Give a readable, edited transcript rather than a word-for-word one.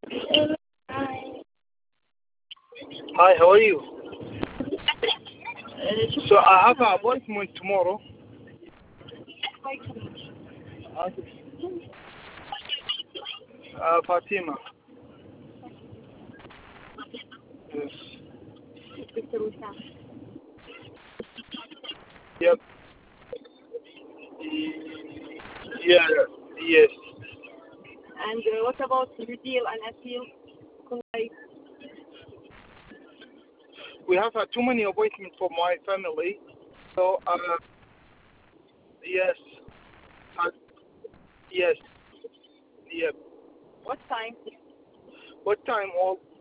Hi, how are you? So I have an appointment tomorrow. Fatima. Yes. Yep. Yeah. Yes. And what about Rudil and Asil? Kulay? We have too many appointments for my family. So yes. Uh, yes. Yep. What time? What time? All